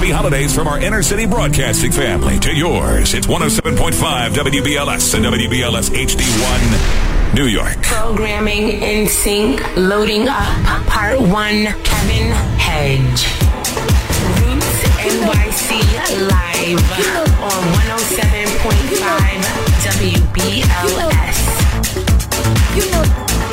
Happy holidays from our inner city broadcasting family to yours. It's 107.5 WBLS and WBLS HD1 New York. Programming in sync, loading up. Part 1, Kevin Hedge. Roots NYC live on 107.5 WBLS. You know.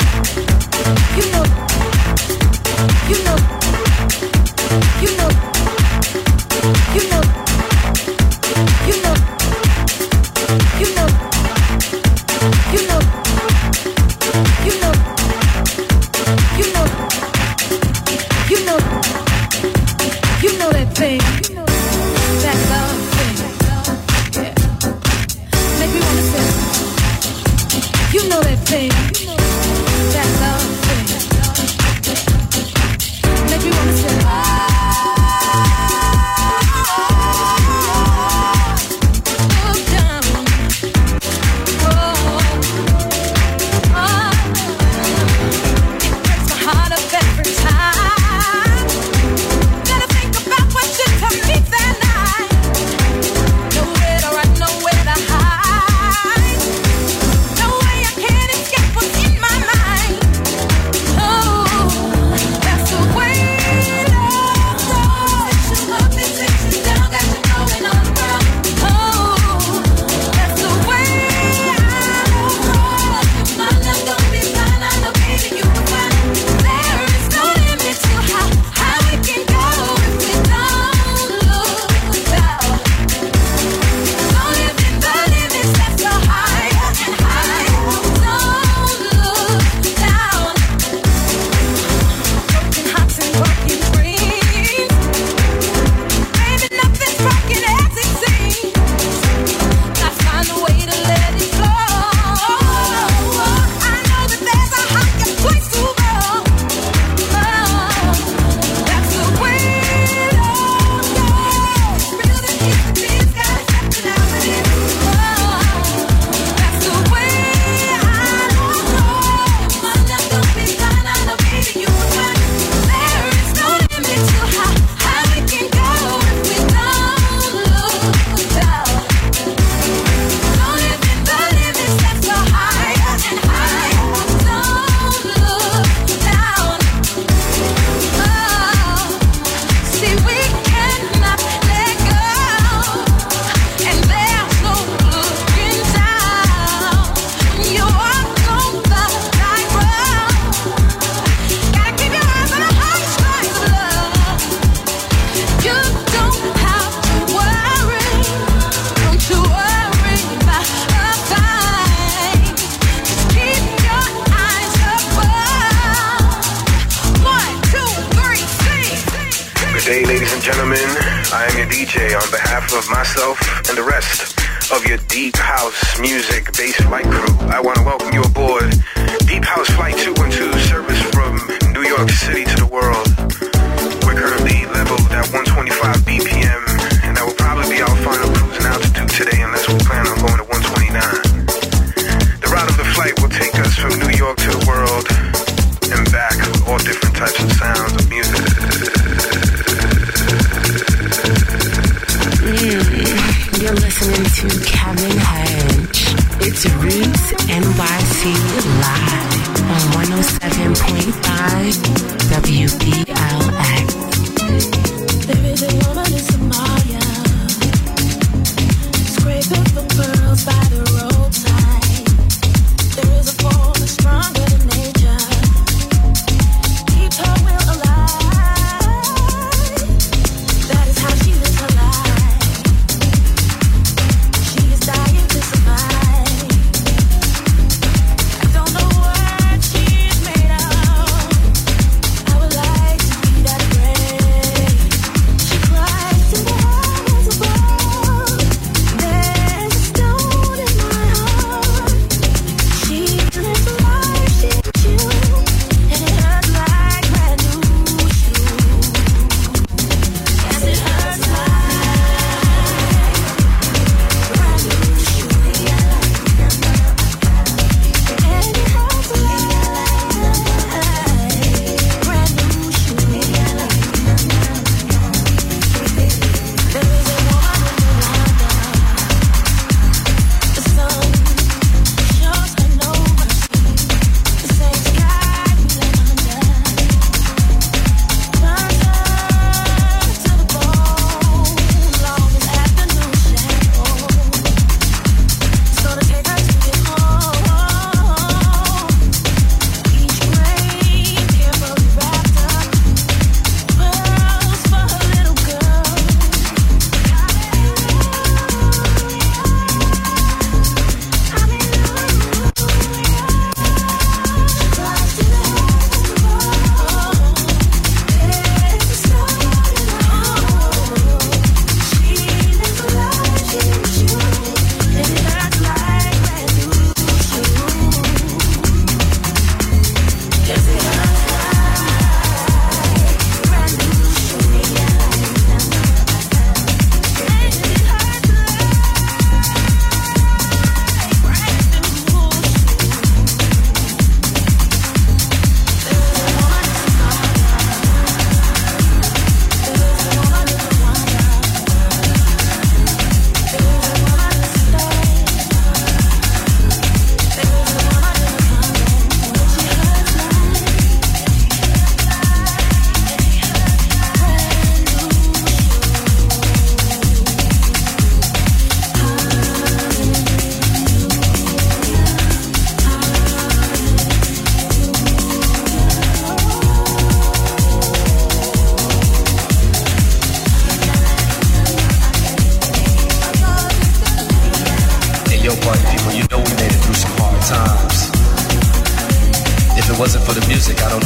that thing, that love thing. Yeah. Make me wanna say, you know that thing, that love thing. Make me wanna say, of myself and the rest of your Deep House Music Bass Flight crew. I want to welcome you aboard Deep House Flight 212, service from New York City to the world. We're currently leveled at 125 BPM, and that will probably be our final cruising altitude today unless we plan on going to 129. The route of the flight will take us from New York to the world and back with all different types of sounds of music. You're listening to Kevin Hedge. It's Roots NYC live on 107.5 WBLX. There is a woman in Somalia, scraping for pearls by the roadside. There is a force stronger than nature, keeps her will alive. That is how she lives her life. Dying to survive. I don't know what she's made of. I would like to be that brave.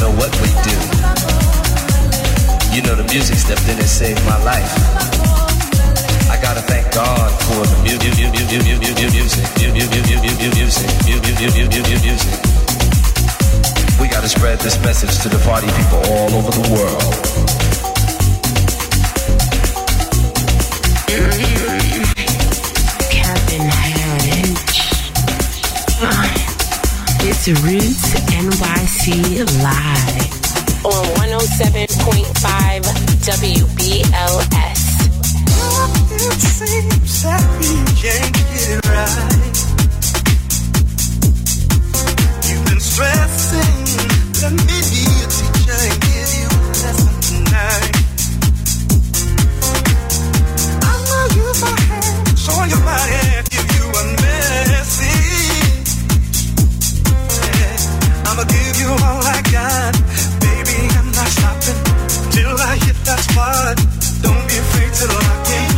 know what we do. You know the music stepped in and saved my life. I gotta thank God for the music. We gotta spread this message to the party people all over the world. Kevin Hedge. It's Roots NYC Live on 107.5 WBLS. It seems that we can't get it right. You've been stressing. Let me be a teacher and give you a lesson tonight. I'ma use my hand, show your body, and give you a message. Yeah. I'ma give you all I got. Baby, I'm not stopping till I hit that spot. Don't be afraid to lock in.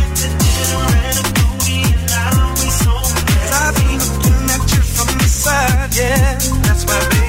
I've been looking at you from the side, yeah, that's my baby.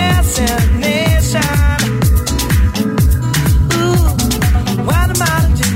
What am I to do?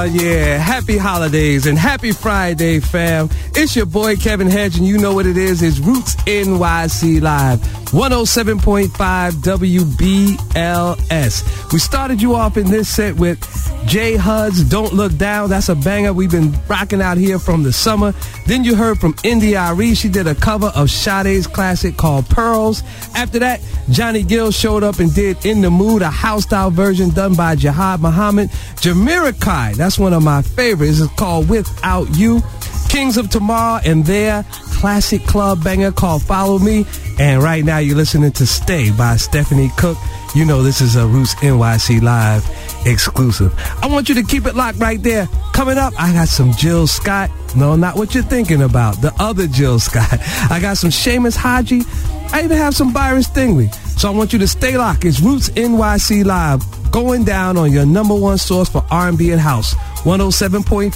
yeah. Happy holidays and happy Friday, fam. It's your boy, Kevin Hedge, and you know what it is. It's Roots NYC Live, 107.5 WBLS. We started you off in this set with J Hud's Don't Look Down. That's a banger. We've been rocking out here from the summer. Then you heard from India Arie. She did a cover of Sade's classic called Pearls. After that, Johnny Gill showed up and did In the Mood, a house-style version done by Jihad Muhammad. Jamirikai, that's one of my favorites. It's called Without You. Kings of Tomorrow and their classic club banger called Follow Me. And right now you're listening to Stay by Stephanie Cook. You know this is a Roots NYC Live exclusive. I want you to keep it locked right there. Coming up, I got some Jill Scott. No, not what you're thinking about. The other Jill Scott. I got some Seamus Haji. I even have some Byron Stingley. So I want you to stay locked. It's Roots NYC Live, going down on your number one source for R&B and house, 107.5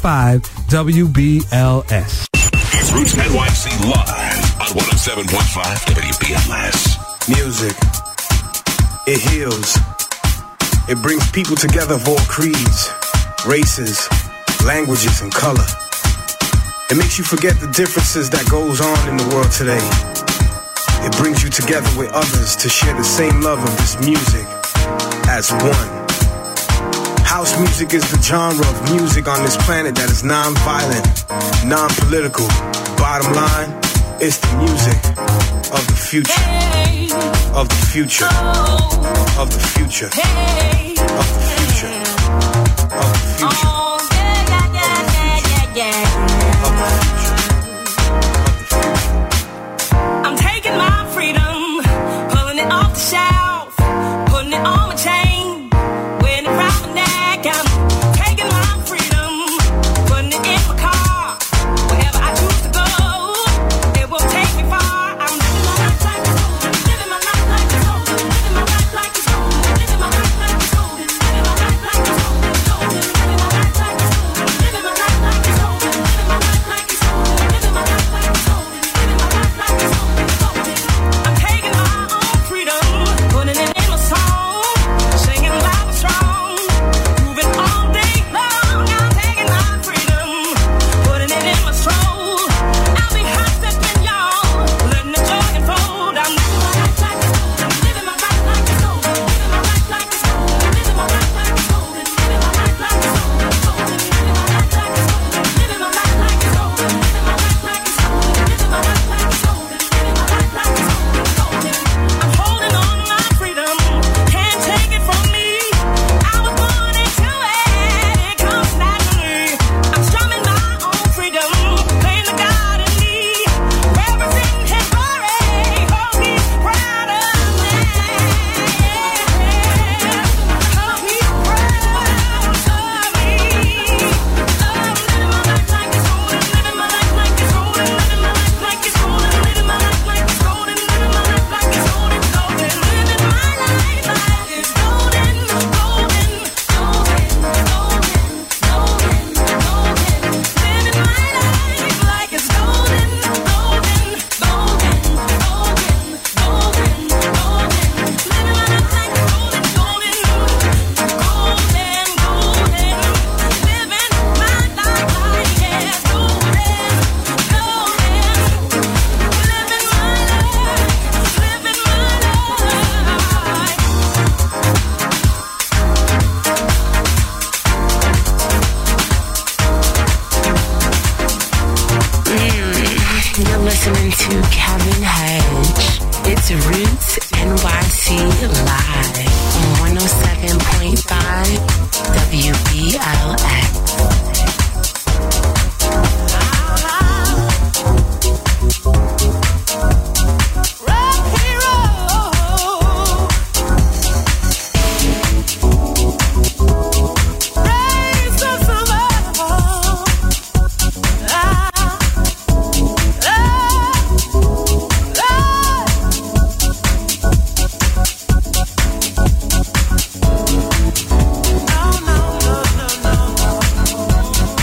WBLS. It's Roots NYC Live on 107.5 WBLS. Music, it heals. It brings people together of all creeds, races, languages, and color. It makes you forget the differences that goes on in the world today. It brings you together with others to share the same love of this music as one. House music is the genre of music on this planet that is non-violent, non-political. Bottom line, it's the music of the future, of the future, of the future, of the future, of the future, of the future, of the future. I'm taking my freedom, pulling it off the shelf, putting it on my chain, wearing it round my neck. I'm taking my freedom, putting it in my car, wherever I choose to go, it will take me far. I'm living my life like it's golden, living my life like it's golden, living my life like it's golden, living my life like it's golden, living my life like it's golden, living my life like it's golden, living my life like it's golden, living my life like it's golden, living my life like it's golden, living my life like it's golden. I'm taking my own freedom, putting it in my song, singing loud and strong, moving all day long. I'm taking my freedom, putting it in my soul. I'll be hot stepping, y'all, letting the joy unfold. I'm living my life like it's golden, living my life like it's golden, living my life like it's golden, living my life like it's golden, living my life like it's golden, living my life like it's golden, living my life like it's golden, living my life like it's golden, living my life like it's golden, living my life like it's golden. I'm holding on to my freedom, can't take it from me. I was born into it, it comes naturally. I'm strumming my own freedom, playing the God in me, representing His glory. Hope He's proud of me. Hope He's proud of me. I'm living my life like it's golden, living my life like it's golden, living my life like it's golden, living my life like it's golden, living my life like it's golden, golden, living my life like it's golden, golden, golden, golden, golden, golden, living my life like it's golden, golden, golden, golden, golden, golden, living my life like it's golden, golden, golden, golden, living my life like it's golden, golden, living my You're listening to Kevin Hedge. It's Roots NYC Live on 107.5 WBLS. no, no, no, no, no.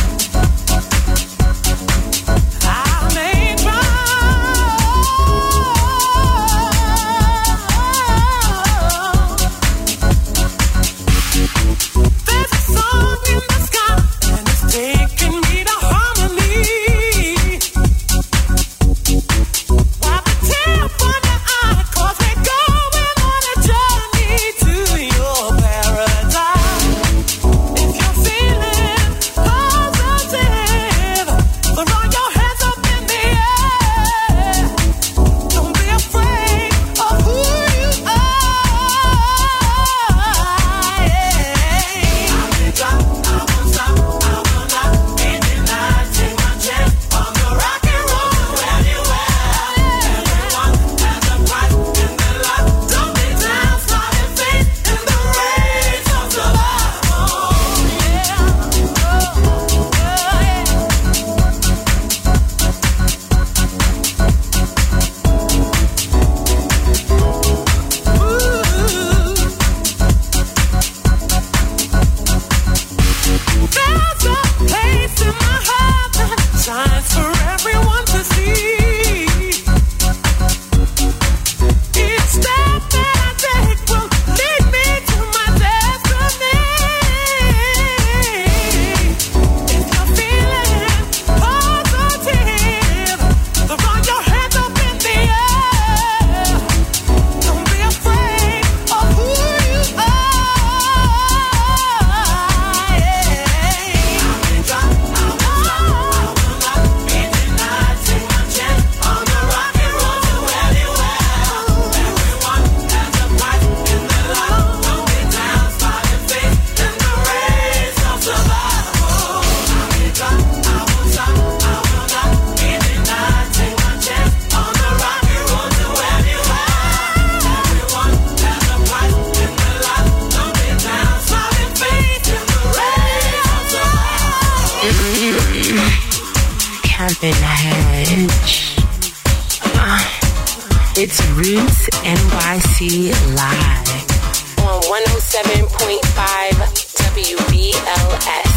It's Roots NYC Live on 107.5 WBLS.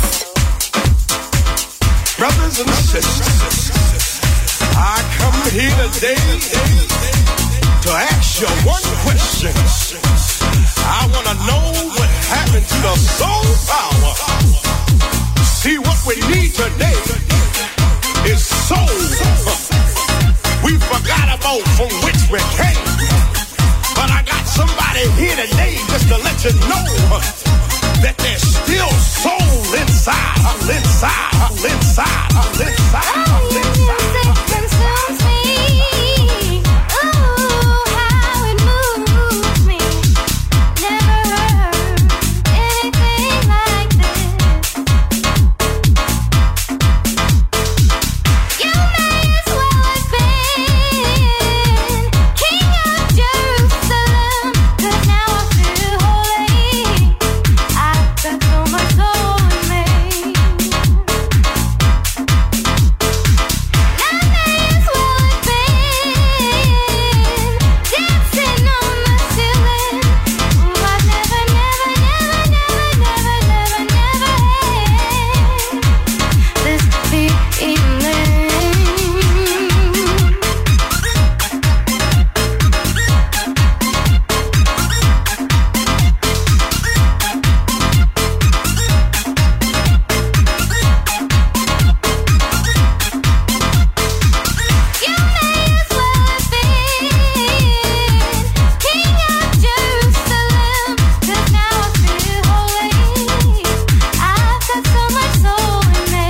Brothers and sisters, I come here today to ask you one question. I want to know what happened to the soul power. See, what we need today is soul. We forgot about from which we came. But I got somebody here today just to let you know that there's still soul inside, inside, inside, inside, inside. Consumes me. Ooh, how it moves me. Never heard anything like this. You may as well have been King of Jerusalem, 'cause now I feel holy. I've got so much soul in me. I may as well have been dancing on the ceiling. Ooh, I've never had this feeling. You may as well have been King of Jerusalem, 'cause now I feel holy. I've got so much soul in me.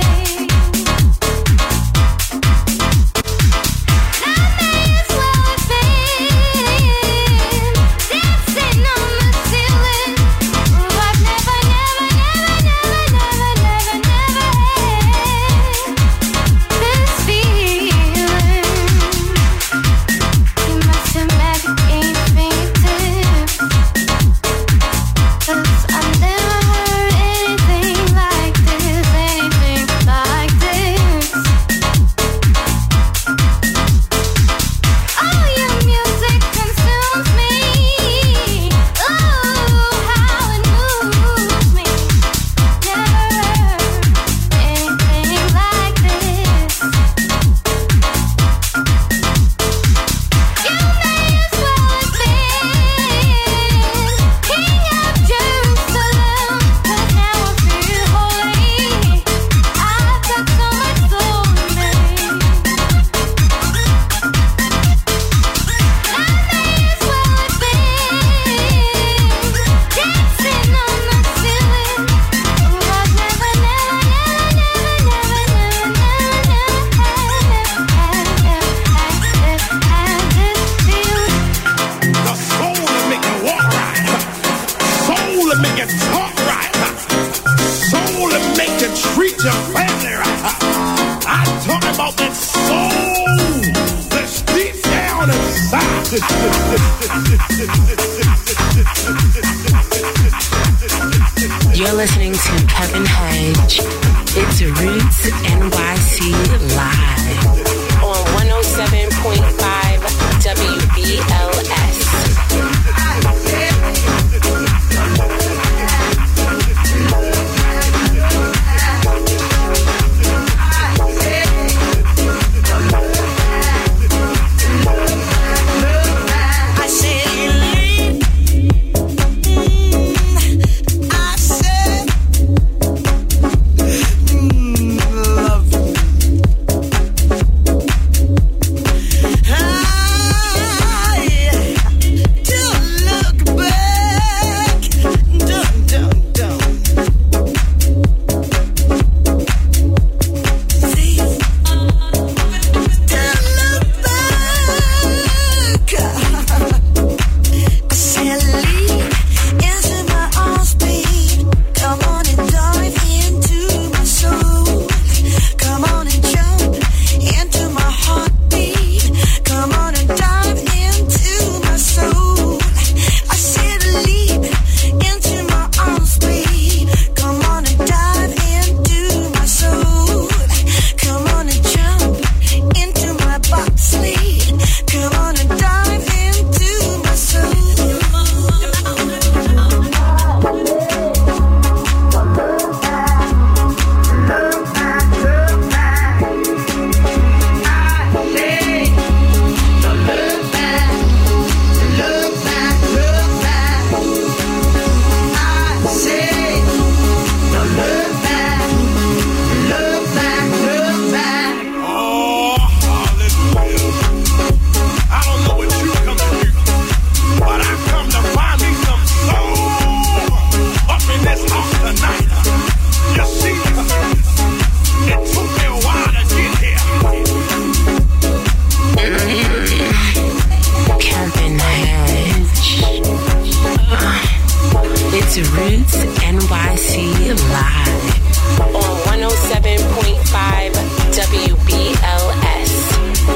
I may as well have been dancing on the ceiling. Ooh, I've never had this feeling. You must have magic in your fingertips, 'cause I've never heard anything like this, anything like this. Oh, your music consumes me. Ooh, how it moves me. Never heard anything like this. You may as well have been King of Jerusalem, 'cause now I feel holy. I've got so much soul in me. I may as well have been dancing on the ceiling. Ooh, I've never had this feeling. The soul to make you walk right. Soul to make you talk right. Soul to make you treat your family right. I'm talking about that soul that's deep down inside. You're listening to Kevin Hedge. It's Roots NYC Live on 107.5 WBLS. I said you leave. I said love. Roots NYC live on 107.5 WBLS.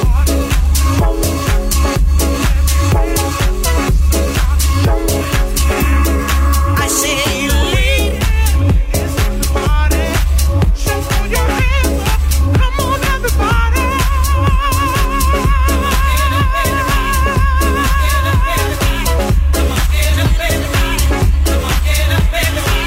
I say, ladies, it's the party. Show your hands up. Come on, everybody. Get up, baby.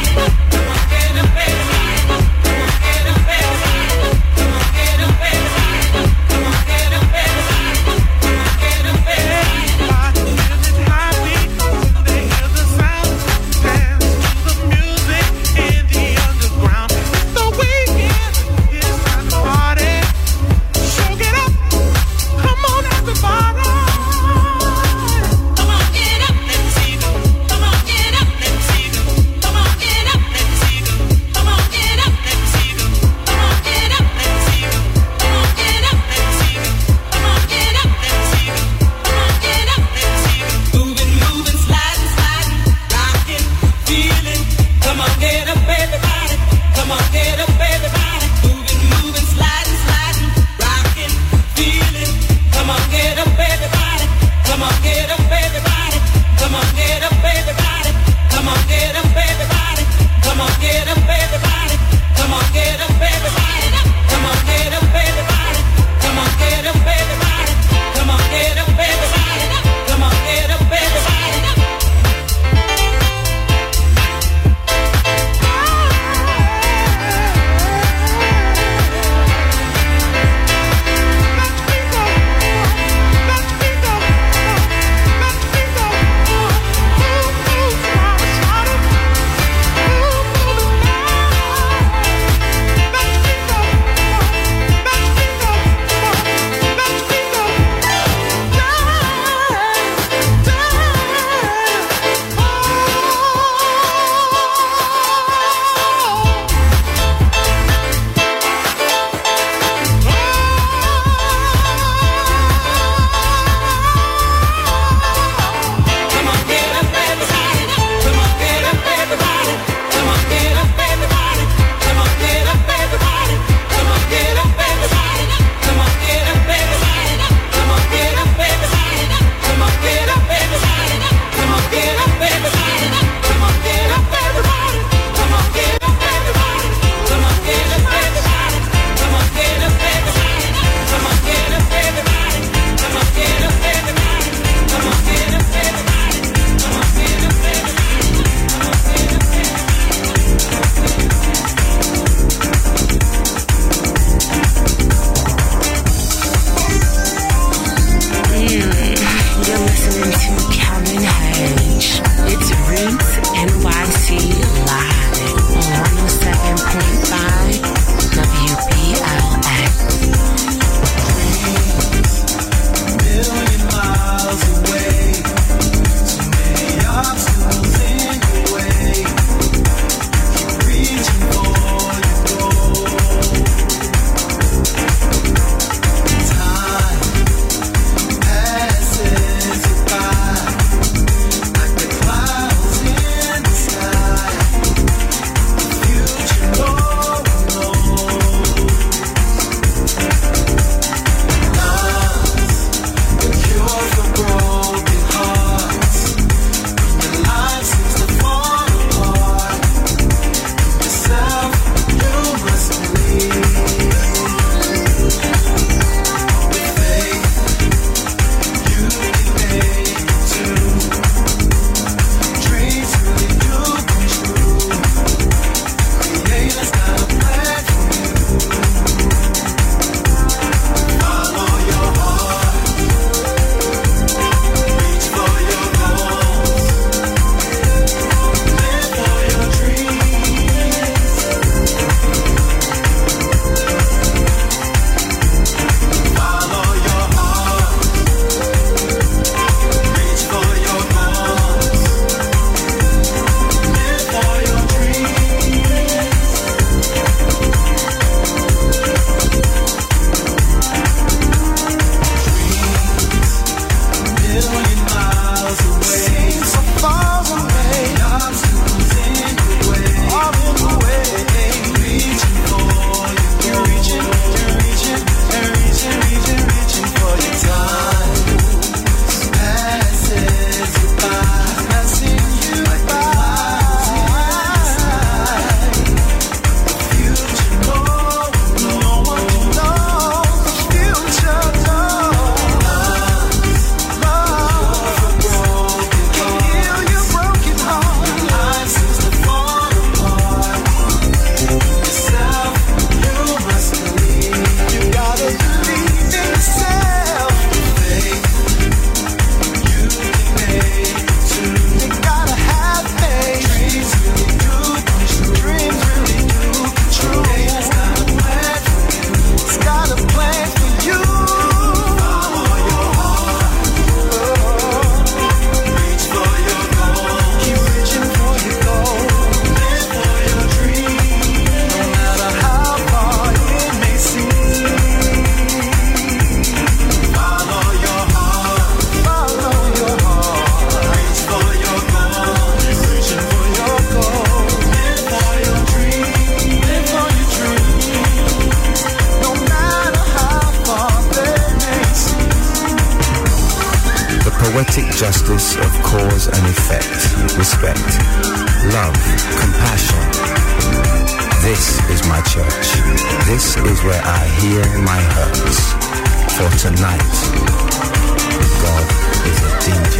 poetic justice of cause and effect, respect, love, compassion. This is my church. This is where I heal my hurts. For tonight, God is a DJ.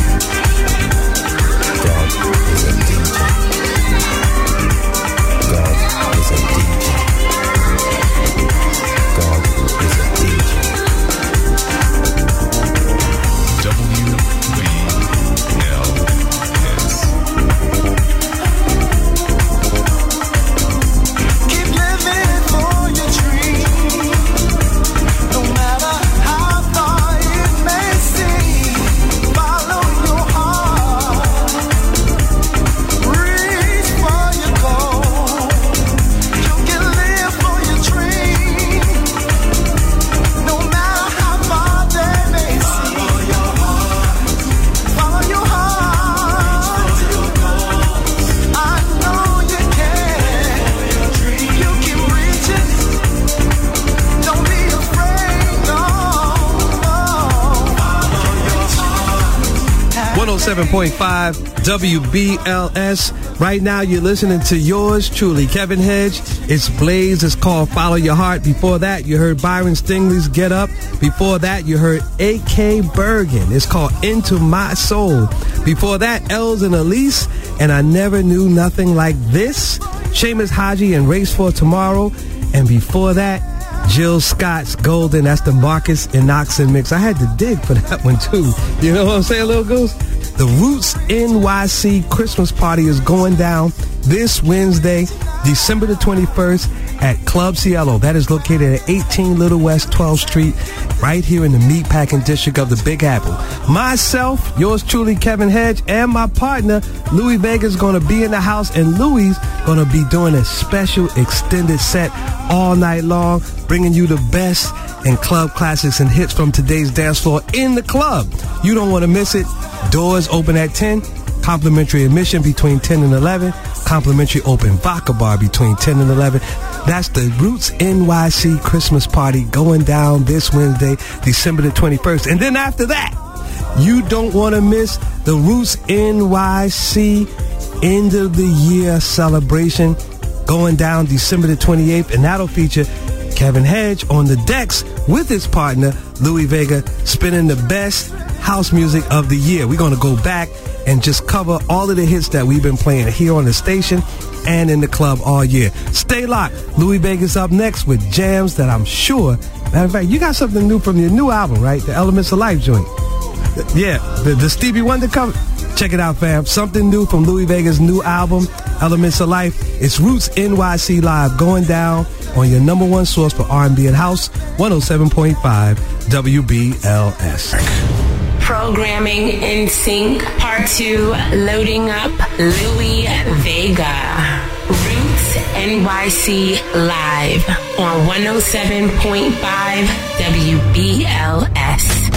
God is a DJ. God is a DJ. God is a DJ. Keep living for your dream, no matter how far it may seem. Follow your heart, reach for your goal. You can live for your dream, no matter how far they may seem. Follow your heart, I know you can. You can reach it. Don't be afraid, no. 107.5 WBLS. Right now, you're listening to yours truly, Kevin Hedge. It's Blaze. It's called Follow Your Heart. Before that, you heard Byron Stingley's Get Up. Before that, you heard A.K. Bergen. It's called Into My Soul. Before that, Els and Elise, and I Never Knew Nothing Like This. Seamus Haji and Race for Tomorrow. And before that, Jill Scott's Golden. That's the Marcus and Oxen mix. I had to dig for that one, too. You know what I'm saying, Little Goose? The Roots NYC Christmas party is going down this Wednesday, December the 21st at Club Cielo. That is located at 18 Little West 12th Street, right here in the Meatpacking District of the Big Apple. Myself, yours truly, Kevin Hedge, and my partner, Louis Vega, is going to be in the house, and Louis is going to be doing a special extended set all night long, bringing you the best in club classics and hits from today's dance floor in the club. You don't want to miss it. Doors open at 10. Complimentary admission between 10 and 11. Complimentary open vodka bar between 10 and 11. That's the Roots NYC Christmas party going down this Wednesday, December the 21st. And then after that, you don't want to miss the Roots NYC end of the year celebration going down December the 28th. And that'll feature Kevin Hedge on the decks with his partner, Louis Vega, spinning the best house music of the year. We're going to go back and just cover all of the hits that we've been playing here on the station and in the club all year. Stay locked. Louis Vega's up next with jams that I'm sure, matter of fact, you got something new from your new album, right? The Elements of Life joint. Yeah, the Stevie Wonder cover. Check it out, fam. Something new from Louis Vega's new album, Elements of Life. It's Roots NYC Live going down on your number one source for R&B and House, 107.5 WBLS. Programming in Sync, Part 2, loading up Louis Vega. Roots NYC Live on 107.5 WBLS.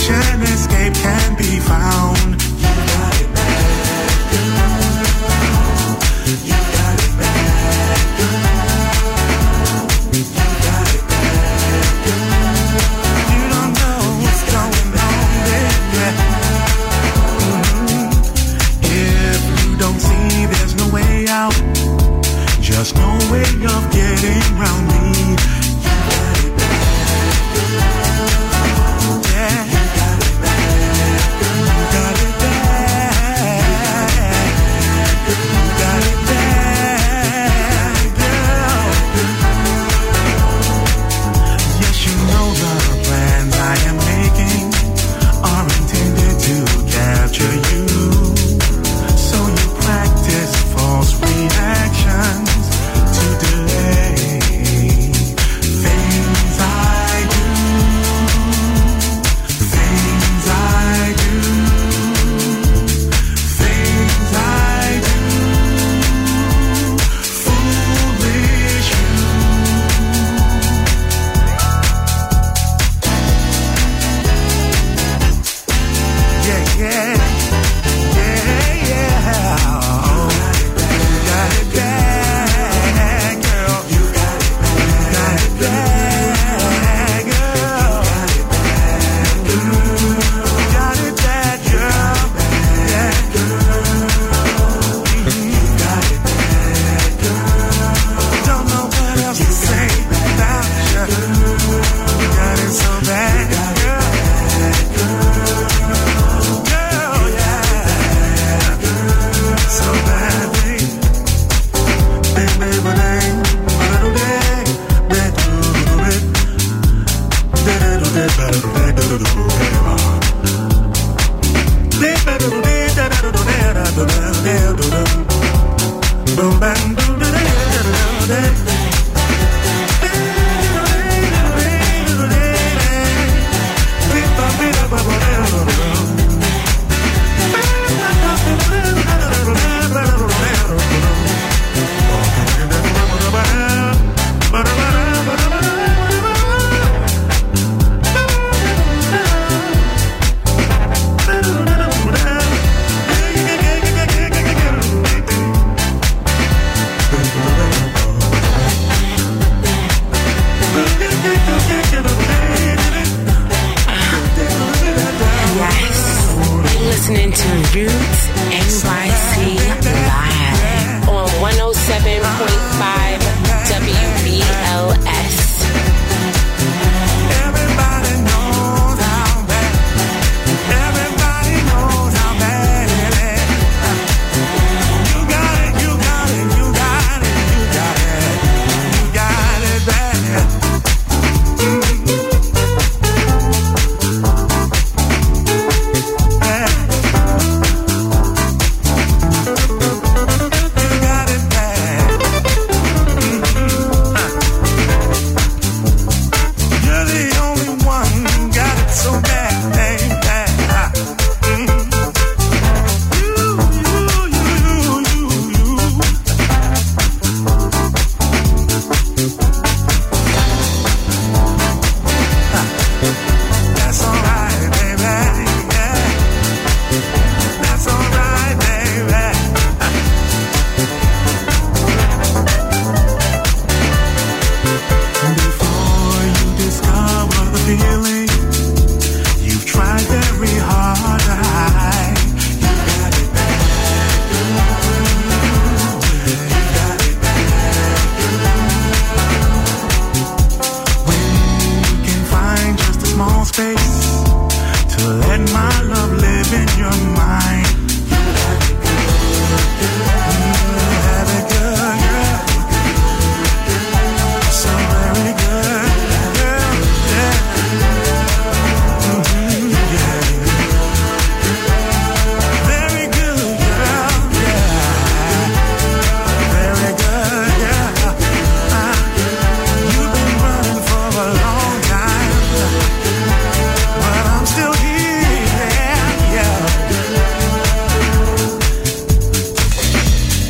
temptation, escape can be found. You got it bad, girl. You got it bad, girl. You got it bad, girl. You don't know what's going on, baby. If you don't see there's no way out, just no way of getting around me. You got it bad, girl. Yeah. You got it bad, girl. You got it bad. You got it bad, girl. Yes, you know the plans I am making are intended to capture you. So you practice false reactions to delay things I do, things I do, things I do. Foolish you. Yeah, yeah. Yeah, yeah. Oh, you got it bad, girl. You got it bad, girl. You got it bad, girl. Yeah, girl. You got it bad, girl. Don't know what else to say about you. You got it so bad, girl. Girl, yeah. So bad, babe. Listening to Roots NYC live on 107.5 WBLS. Everybody knows how bad. Everybody knows how bad it is. You got it, you got it, you got it, you got it. You got it bad. You got it bad. You're the only one who got it so bad, baby. That's alright, baby. Yeah. That's alright, baby. Before you discover the feeling you've tried very hard to hide, you got it bad, girl. You got it bad, girl. When you can find just a small space to let my love live in your mind, you have it good, girl. You have it good, girl. So very good, girl. Yeah. Yeah. Very good, girl. Yeah. Very good, girl. You've been running for a long time, but I'm still here. Yeah.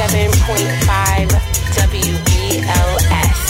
107.5 WBLS.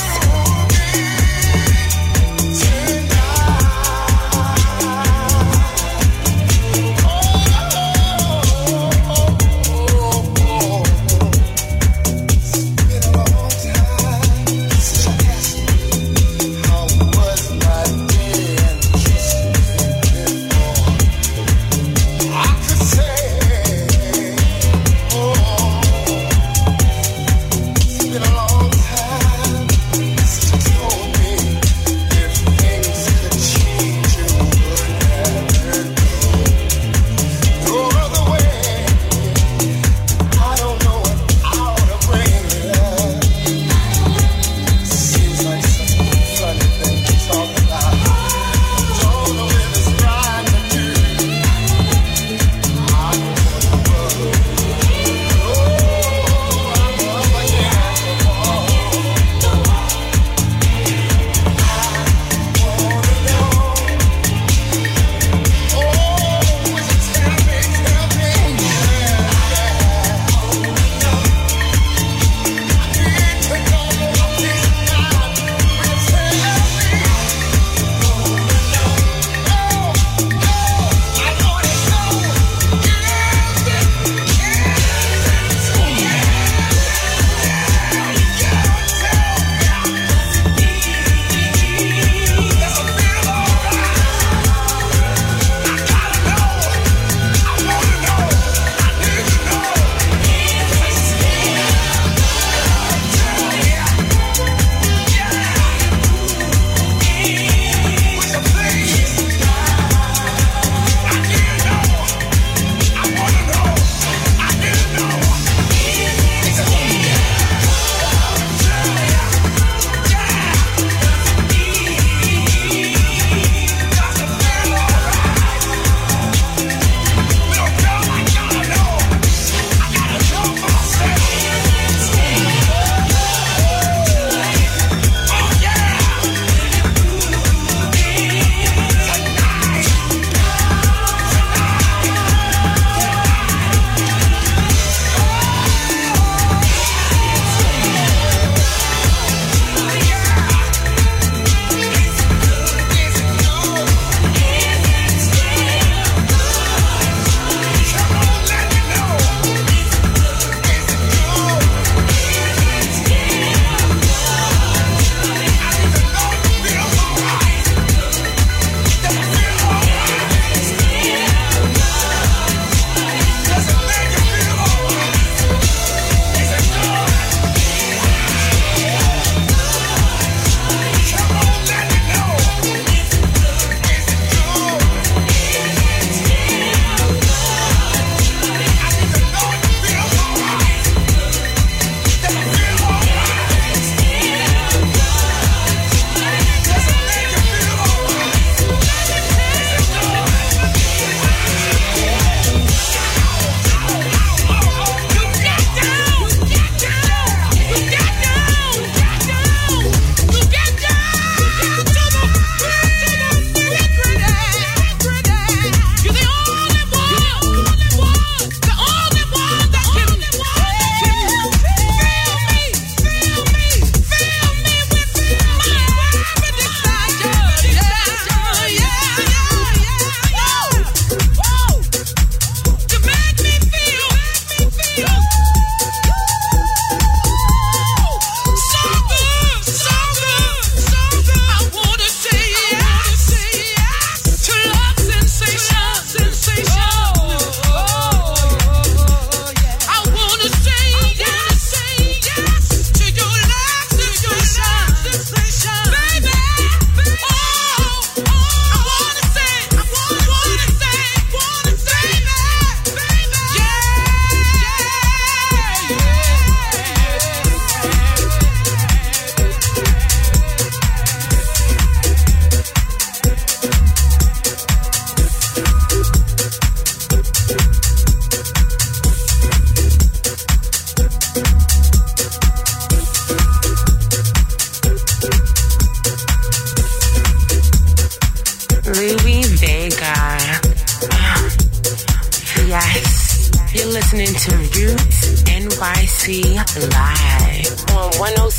You're listening to Roots NYC. NYC Live on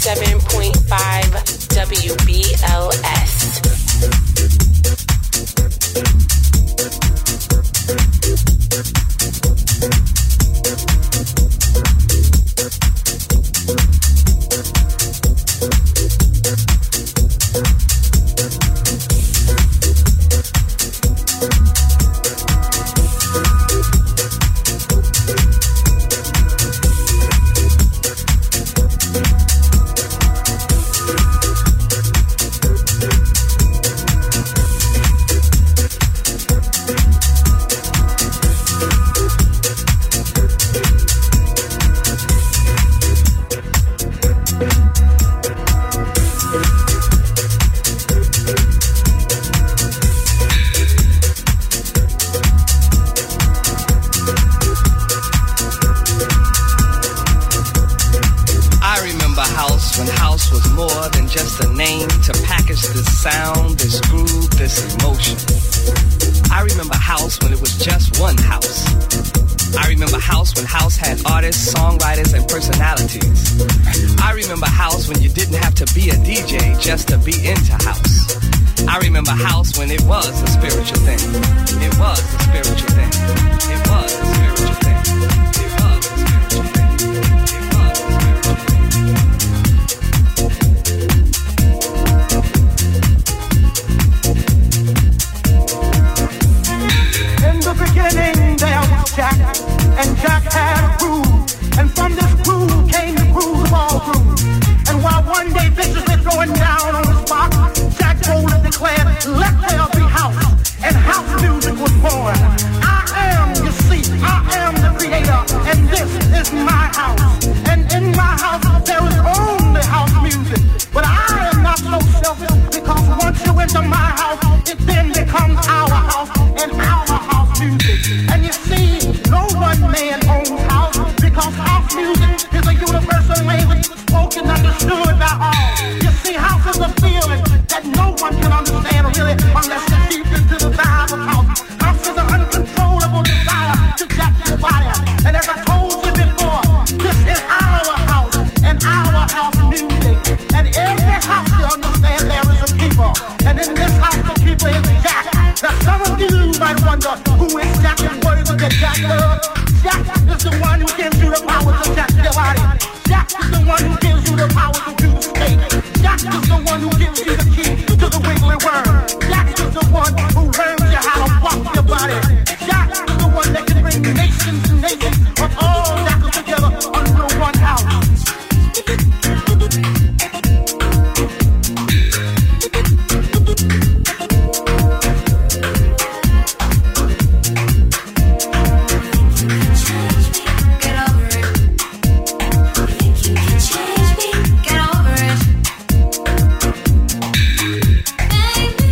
107.5 WBLS. Baby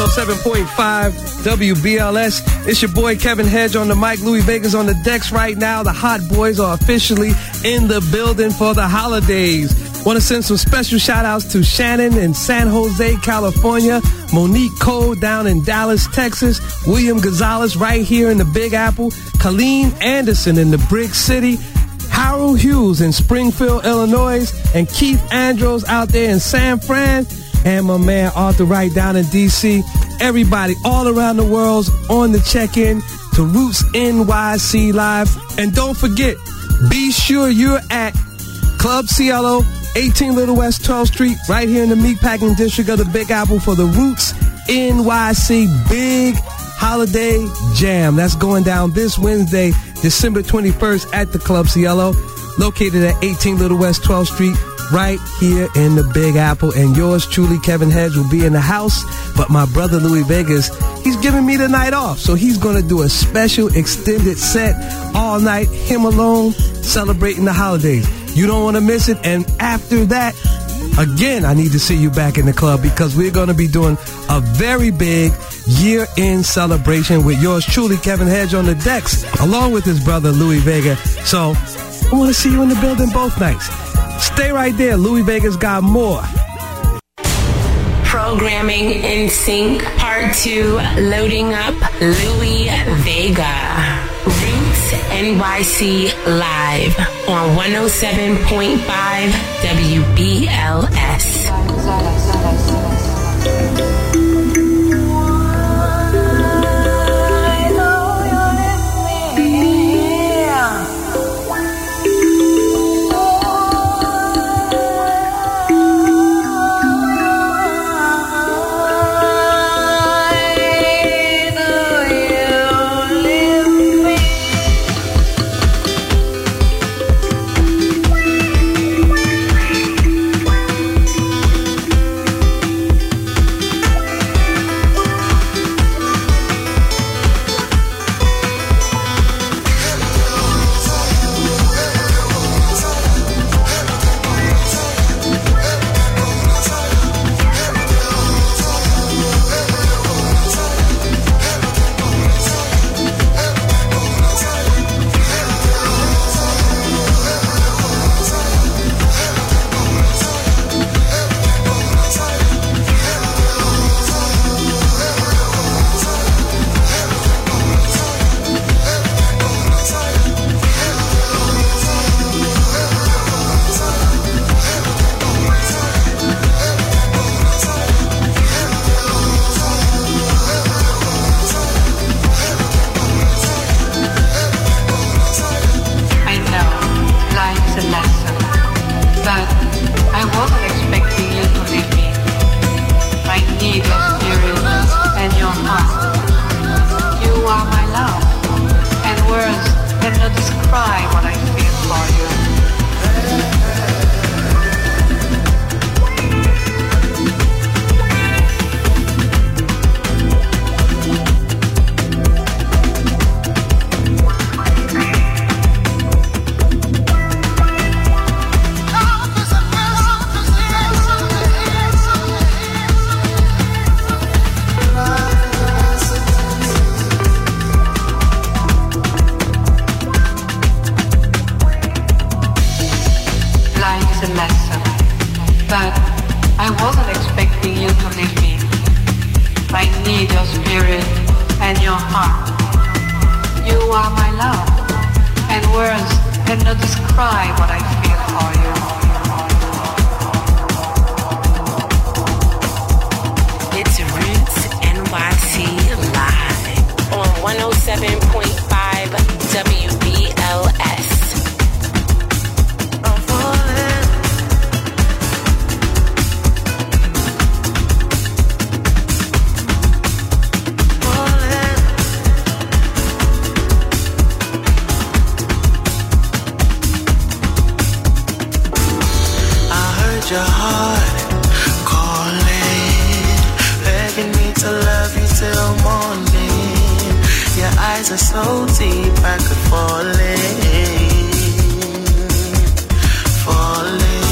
107.5 WBLS. It's your boy Kevin Hedge on the mic. Louis Vegas on the decks right now. The Hot Boys are officially in the building for the holidays. Want to send some special shout outs to Shannon in San Jose, California, Monique Cole down in Dallas, Texas, William Gonzalez right here in the Big Apple, Colleen Anderson in the Brick City, Harold Hughes in Springfield, Illinois, and Keith Andros out there in San Fran, and my man Arthur Wright down in D.C. Everybody all around the world's on the check-in to Roots NYC Live. And don't forget, be sure you're at Club Cielo, 18 Little West 12th Street, right here in the Meatpacking District of the Big Apple for the Roots NYC Big Holiday Jam. That's going down this Wednesday, December 21st at the Club Cielo, located at 18 Little West 12th Street, right here in the Big Apple. And yours truly, Kevin Hedge, will be in the house. But my brother Louis Vegas, he's giving me the night off. So he's going to do a special extended set all night, him alone, celebrating the holidays. You don't want to miss it. And after that, again, I need to see you back in the club because we're going to be doing a very big year-end celebration with yours truly, Kevin Hedge, on the decks, along with his brother, Louis Vega. So I want to see you in the building both nights. Stay right there. Louis Vegas got more. Programming in Sync Part 2, loading up Louis Vega. Roots NYC Live on 107.5 WBLS.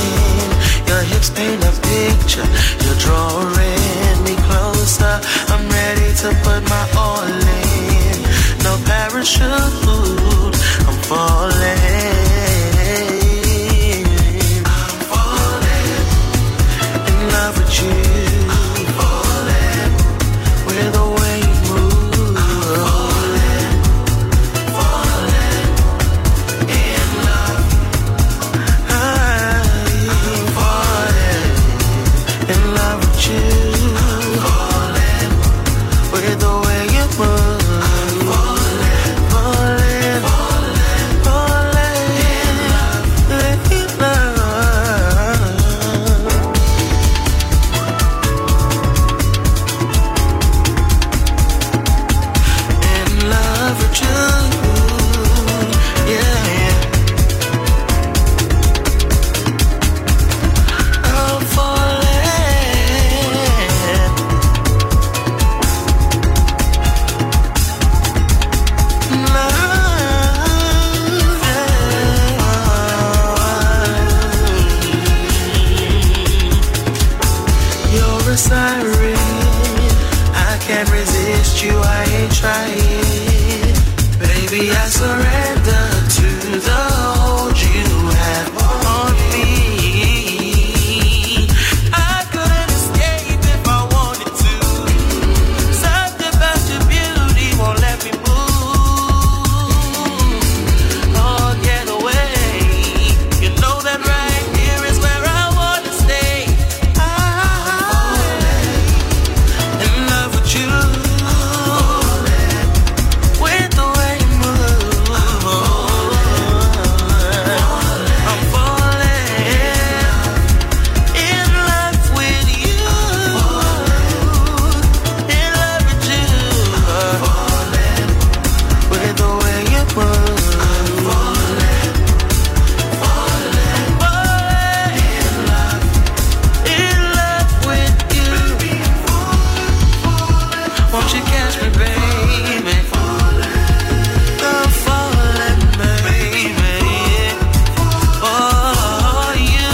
Paint a picture, you're drawing me closer. I'm to put my all in. No parachute, I'm falling. I'm falling in love with you. I'm falling with the way you move. I'm falling in love. I'm falling in love with you. With the way you move, falling, falling, falling in love, in love with you, yeah, yeah. I'm falling. You're a siren, I can't resist you, I ain't trying. Baby, I surrender to the hold you have on me. I couldn't escape if I wanted to. Something about your beauty won't let me move or get away. You know that right here is where I want to stay. I'm in love with you. With the way you move. I'm falling in love with you. In love with you. With the way you move. In love with you. Won't you catch me, baby? I'm falling, baby. Oh, you.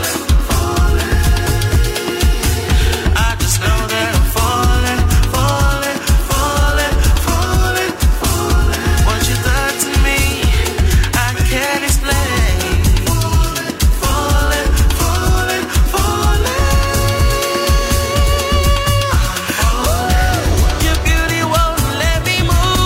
I just know that I'm falling, falling, falling, falling, falling. What you done to me, I can't explain. Falling, falling, falling. Your beauty won't let me move.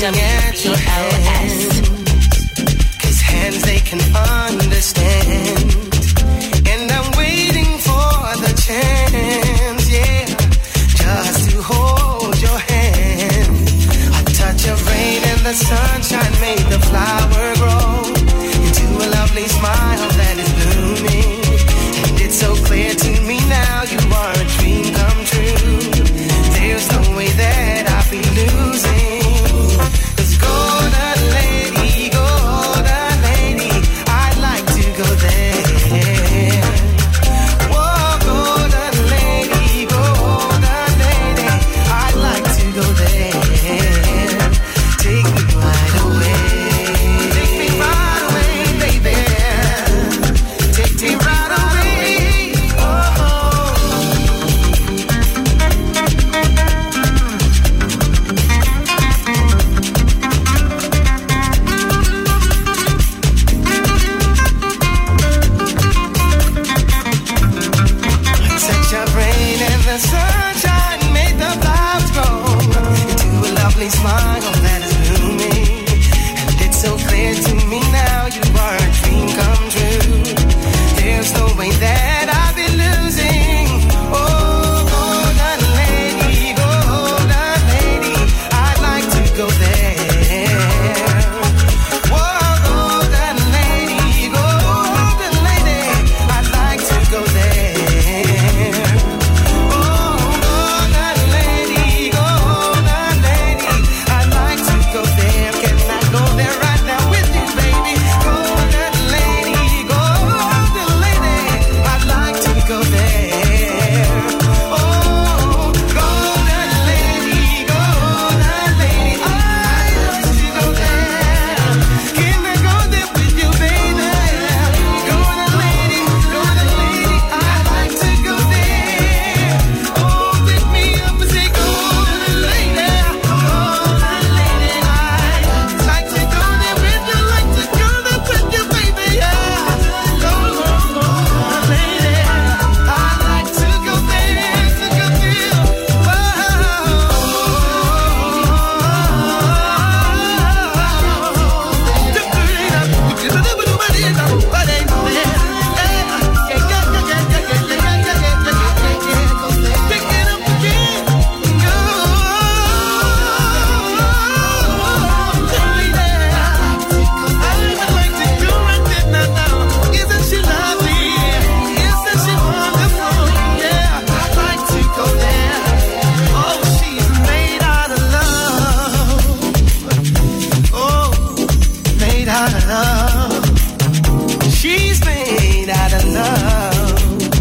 at your hands, 'cause hands they can understand. And I'm waiting for the chance, yeah, just to hold your hand. A touch of rain and the sunshine made the flower grow into a lovely smile that is blooming. And it's so clear to me now you are a dream come true. There's no way that I'll be losing. 'Cause golden lady, I'd like to go there. Whoa, golden lady, I'd like to go there. Take me right away. Take me right away, baby. Take me right away. Such a rain and the sunshine made the clouds grow into a lovely smile that is blooming. And it's so clear to me now you are a dream come true. There's no way that I'll be losing. Oh, golden lady, I'd like to go there. Whoa, golden lady, I'd like to go there. Oh, golden lady, I'd like to go there. Can I go there right now with you, baby? Golden lady, I'd like to go there. Oh, golden lady, I'd like to go there. Can I go there with you, baby? Golden lady, I'd like to go there. Oh, pick me up and say, golden lady, I'd like to go there with you, like to go there with you, baby, yeah. Golden lady, I'd like to go there, to go there. Isn't she lovely? Isn't she wonderful? Yeah, I'd like to go there. Oh, she's made out of love. Oh, made out of love. She's made out of love.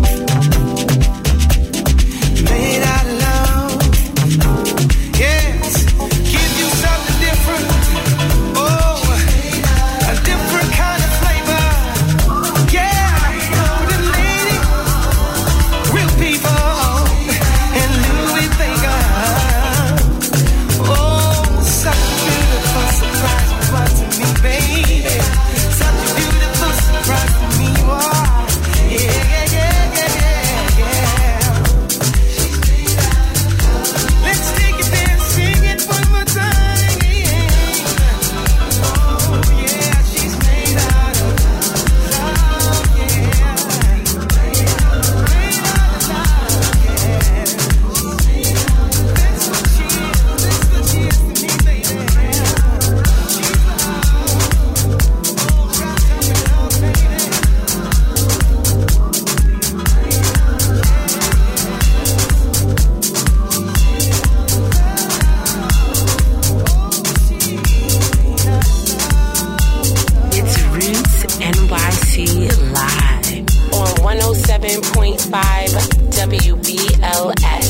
Made out of love. Yes, give you something different. Oh, a different kind of flavor. Yeah, golden lady, real people, and Louis Vega. Oh, such a beautiful surprise you are to me, baby. Such a beautiful surprise to me, you are. Yeah. Let's take it there, sing it one more time. Oh, yeah, she's made out of love, yeah. Made out of love, yeah. That's what she is to me, baby. She's love. Oh, God, tell me love, baby. It's Roots NYC Live on 107.5 WBLS.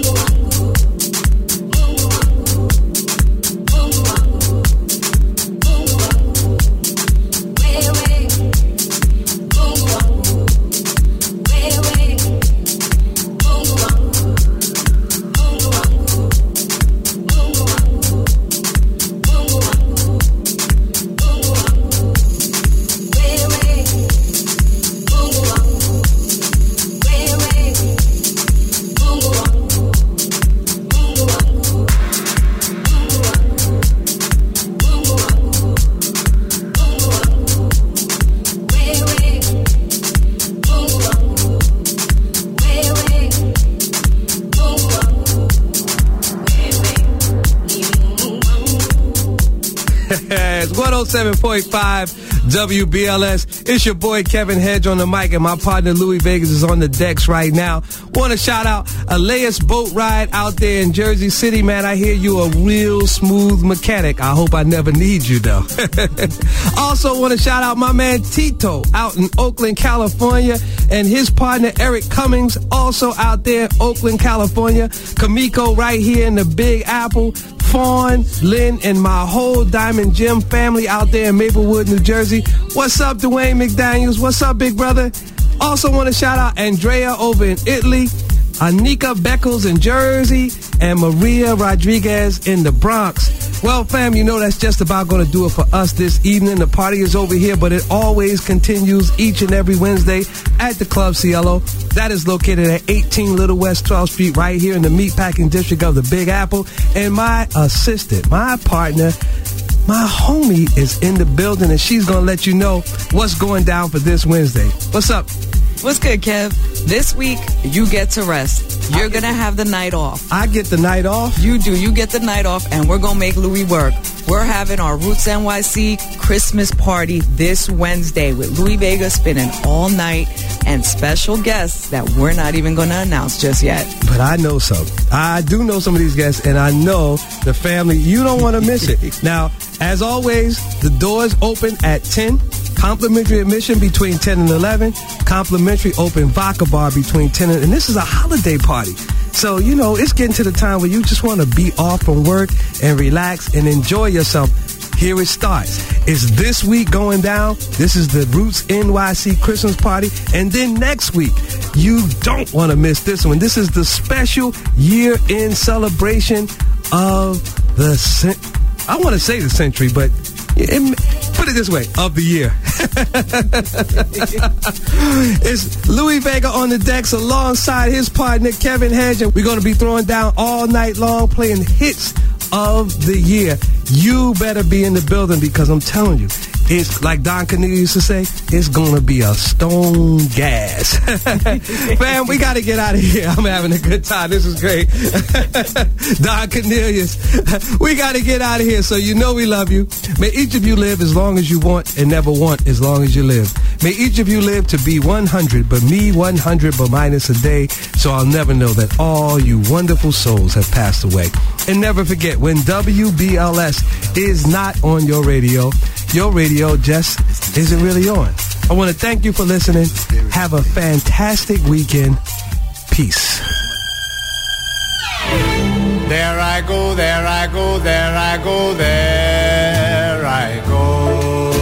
Mungu wangu, 107.5 WBLS. It's your boy Kevin Hedge on the mic, and my partner Louis Vegas is on the decks right now. Want to shout out Elias Boat Ride out there in Jersey City, man. I hear you a real smooth mechanic. I hope I never need you, though. Also want to shout out my man Tito out in Oakland, California, and his partner Eric Cummings, also out there in Oakland, California. Kamiko right here in the Big Apple. Fawn, Lynn, and my whole Diamond Gym family out there in Maplewood, New Jersey. What's up, Dwayne McDaniels? What's up, big brother? Also want to shout out Andrea over in Italy, Anika Beckles in Jersey, and Maria Rodriguez in the Bronx. Well, fam, you know that's just about going to do it for us this evening. The party is over here, but it always continues each and every Wednesday at the Club Cielo. That is located at 18 Little West 12th Street right here in the meatpacking district of the Big Apple. And my assistant, my partner, my homie is in the building, and she's going to let you know what's going down for this Wednesday. What's up? What's good, Kev? This week, you get to rest. You're going to have the night off. I get the night off? You do. You get the night off, and we're going to make Louis work. We're having our Roots NYC Christmas party this Wednesday with Louis Vega spinning all night and special guests that we're not even going to announce just yet. But I know some. I do know some of these guests, and I know the family. You don't want to miss it. Now, as always, the doors open at 10. Complimentary admission between 10 and 11. Complimentary open vodka bar between 10 and this is a holiday party. So, you know, it's getting to the time where you just want to be off from work and relax and enjoy yourself. Here it starts. It's this week going down. This is the Roots NYC Christmas party. And then next week, you don't want to miss this one. This is the special year-end celebration of the I want to say the century, but put it this way, of the year. It's Louis Vega on the decks alongside his partner, Kevin Hedge, and we're going to be throwing down all night long playing hits of the year. You better be in the building because I'm telling you, it's like Don Cornelius used to say, it's going to be a stone gas. Fam, we got to get out of here. I'm having a good time. This is great. Don Cornelius, we got to get out of here. So you know we love you. May each of you live as long as you want and never want as long as you live. May each of you live to be 100, but me 100 but minus a day, so I'll never know that all you wonderful souls have passed away. And never forget, when WBLS is not on your radio just isn't really on. I want to thank you for listening. Have a fantastic weekend. Peace. There I go, there I go, there I go, there I go.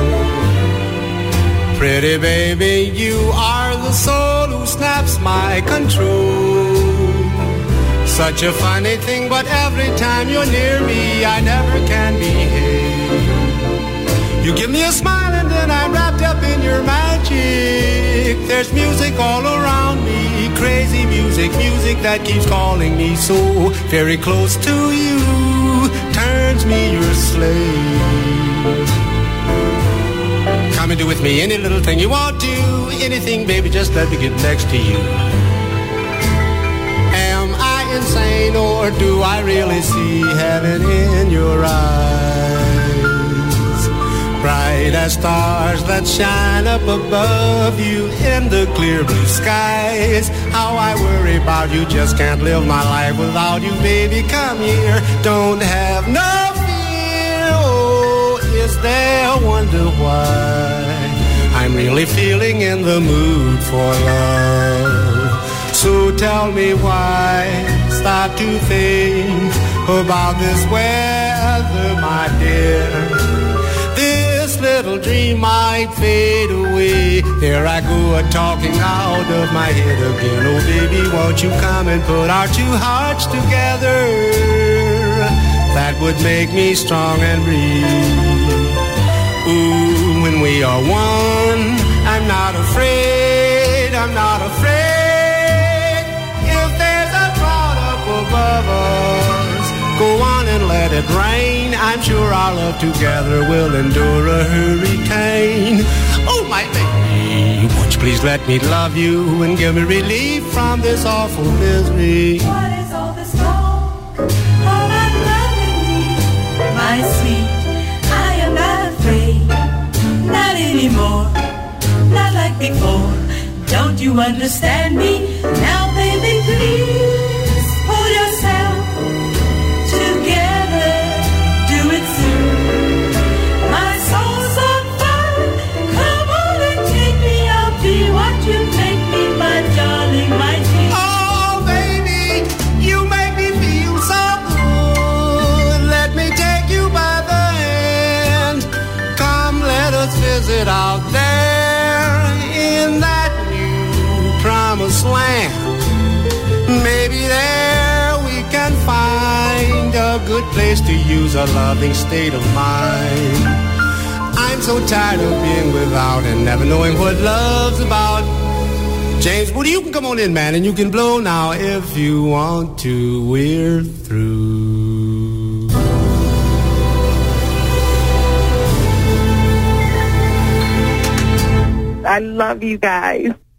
Pretty baby, you are the soul who snaps my control. Such a funny thing, but every time you're near me, I never can behave. You give me a smile and then I'm wrapped up in your magic. There's music all around me, crazy music, music that keeps calling me so very close to you, turns me your slave. Come and do with me any little thing you want to, anything, baby, just let me get next to you. Am I insane or do I really see heaven in your eyes? Bright as stars that shine up above you in the clear blue skies. How I worry about you, just can't live my life without you, baby. Come here, don't have no fear. Oh, is there a wonder why I'm really feeling in the mood for love? So tell me why, stop to think about this weather, my dear. This little dream might fade away. There I go, talking out of my head again. Oh baby, won't you come and put our two hearts together? That would make me strong and breathe. Ooh, when we are one, I'm not afraid, I'm not afraid. If there's a cloud up above us, go on and let it rain. I'm sure our love together will endure a hurricane. Oh, my baby, won't you please let me love you and give me relief from this awful misery? What is all this talk about loving me, my sweet? I am not anymore, not like before. Don't you understand me? Now, baby, please pull yourself together. Do it soon. My soul's on fire. Come on and take me. I'll be what you make me, my darling, my dear. Oh, baby, you make me feel so good. Let me take you by the hand. Come, let us visit out there in that new promised land. Maybe there we can find a good place to use a loving state of mind. I'm so tired of being without and never knowing what love's about. James, well, you can come on in, man, and you can blow now if you want to. We're through. I love you guys.